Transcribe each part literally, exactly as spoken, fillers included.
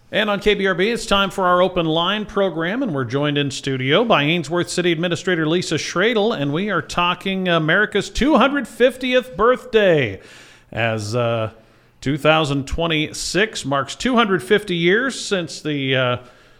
And on K B R B, it's time for our open line program, and we're joined in studio by Ainsworth City Administrator Lisa Schradel, and we are talking America's two hundred fiftieth birthday, as uh, two thousand twenty-six marks two hundred fifty years since the uh,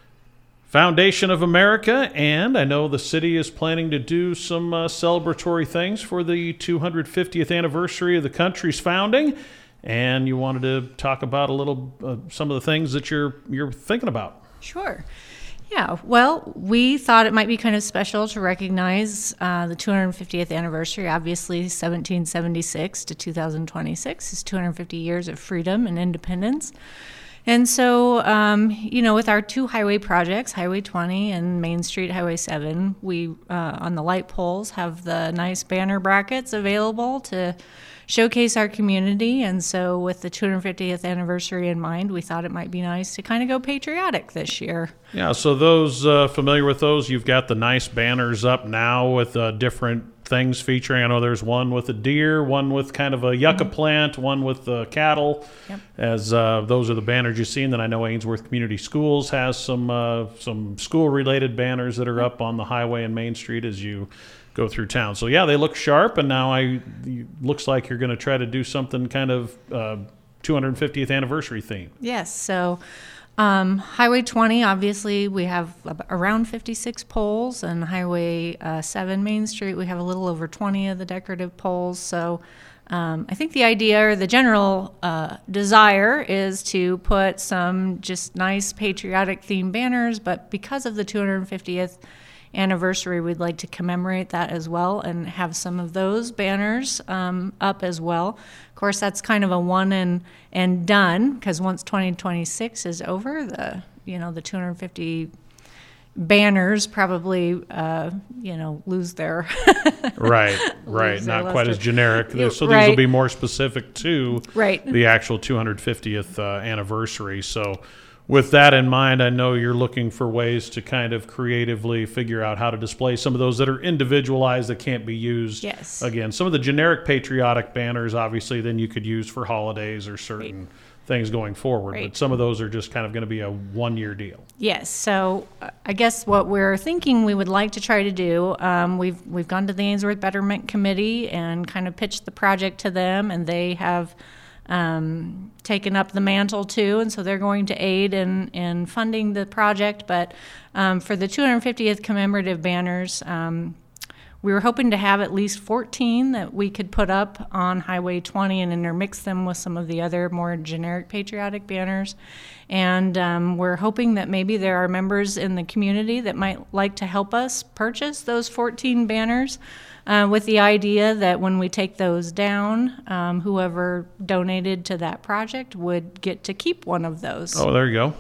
foundation of America, and I know the city is planning to do some uh, celebratory things for the two hundred fiftieth anniversary of the country's founding. And you wanted to talk about a little uh, some of the things that you're you're thinking about. Sure. Yeah. Well, we thought it might be kind of special to recognize uh, the two hundred fiftieth anniversary. Obviously, seventeen seventy-six to two thousand twenty-six is two hundred fifty years of freedom and independence. And so, um, you know, with our two highway projects, Highway twenty and Main Street Highway seven, we, uh, on the light poles, have the nice banner brackets available to showcase our community. And so with the two hundred fiftieth anniversary in mind, we thought it might be nice to kind of go patriotic this year. Yeah, so those uh, familiar with those, you've got the nice banners up now with uh, different things featuring. I know there's one with a deer, one with kind of a yucca mm-hmm. plant, one with uh, cattle. Yep. As uh, those are the banners you've seen. Then I know Ainsworth Community Schools has some uh, some school-related banners that are up on the highway and Main Street as you go through town. So yeah, they look sharp, and now I looks like you're going to try to do something kind of uh, two hundred fiftieth anniversary theme. Yes. So um, Highway twenty, obviously, we have around fifty-six poles, and Highway uh, seven Main Street, we have a little over twenty of the decorative poles. So um, I think the idea or the general uh, desire is to put some just nice patriotic themed banners, but because of the two hundred fiftieth anniversary, we'd like to commemorate that as well and have some of those banners um, up as well. Of course, that's kind of a one and and done, because once twenty twenty-six is over, the you know the two hundred fifty banners probably uh, you know lose their right right lose not their quite luster. as generic. So these right. will be more specific to right. the actual two hundred fiftieth uh, anniversary. So with that in mind, I know you're looking for ways to kind of creatively figure out how to display some of those that are individualized that can't be used. Yes. Again, some of the generic patriotic banners, obviously, then you could use for holidays or certain right. things going forward. Right. But some of those are just kind of going to be a one-year deal. Yes. So uh, I guess what we're thinking we would like to try to do, um, we've we've gone to the Ainsworth Betterment Committee and kind of pitched the project to them, and they have Um, taken up the mantle too, and so they're going to aid in, in funding the project. But um, for the two hundred fiftieth commemorative banners, um, we were hoping to have at least fourteen that we could put up on Highway twenty and intermix them with some of the other more generic patriotic banners. And um, we're hoping that maybe there are members in the community that might like to help us purchase those fourteen banners. Uh, with the idea that when we take those down, um, whoever donated to that project would get to keep one of those. Oh, there you go.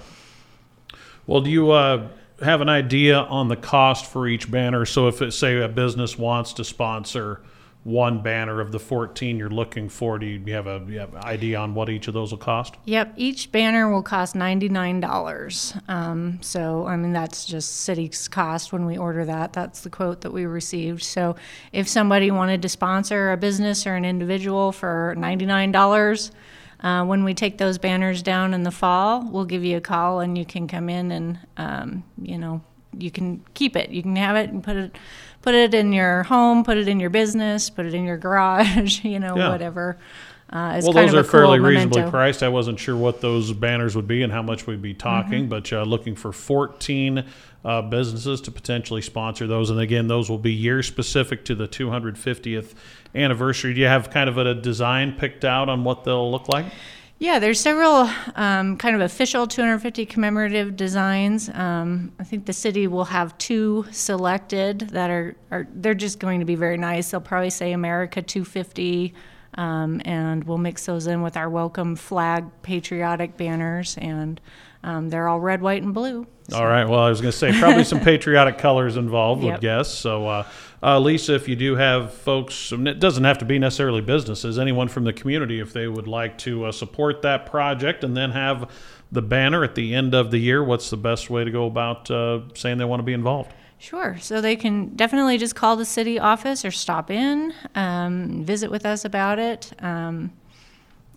Well, do you uh, have an idea on the cost for each banner? So if, it, say, a business wants to sponsor one banner of the fourteen you're looking for, do you have a you have an idea on what each of those will cost? Yep, each banner will cost ninety-nine dollars. Um, so, I mean, that's just city's cost when we order that. That's the quote that we received. So if somebody wanted to sponsor a business or an individual for ninety-nine dollars, uh, when we take those banners down in the fall, we'll give you a call and you can come in and, um, you know, you can keep it. You can have it and put it put it in your home, put it in your business, put it in your garage, you know, yeah. whatever. Uh, is well, kind those of are a cool fairly memento. reasonably priced. I wasn't sure what those banners would be and how much we'd be talking, Mm-hmm. but uh, looking for fourteen uh, businesses to potentially sponsor those. And again, those will be year specific to the two hundred fiftieth anniversary. Do you have kind of a design picked out on what they'll look like? Yeah, there's several um, kind of official two hundred fifty commemorative designs. Um, I think the city will have two selected that are, are they're just going to be very nice. They'll probably say America two fifty, um, and we'll mix those in with our welcome flag patriotic banners, and um, they're all red, white, and blue. So. All right. Well, I was going to say probably some patriotic colors involved, Yep. would guess. So, uh, uh, Lisa, if you do have folks, and it doesn't have to be necessarily businesses, anyone from the community, if they would like to uh, support that project and then have the banner at the end of the year, what's the best way to go about uh, saying they want to be involved? Sure. So they can definitely just call the city office or stop in, um, visit with us about it. Um,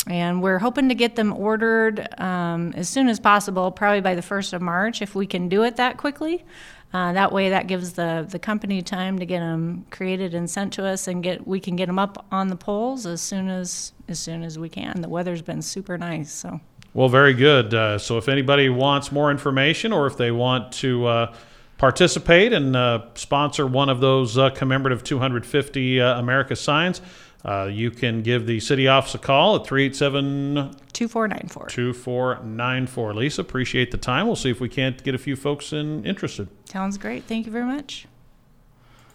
and we're hoping to get them ordered um, as soon as possible, probably by the first of March, if we can do it that quickly. Uh, that way, that gives the, the company time to get them created and sent to us, and get we can get them up on the poles as soon as as soon as we can. The weather's been super nice, so. Well, very good. Uh, so if anybody wants more information, or if they want to uh, participate and uh, sponsor one of those uh, commemorative two hundred fifty uh, America signs, uh, you can give the city office a call at three eight seven, two four nine four. two four nine four. Lisa, appreciate the time. We'll see if we can't get a few folks in, interested. Sounds great. Thank you very much.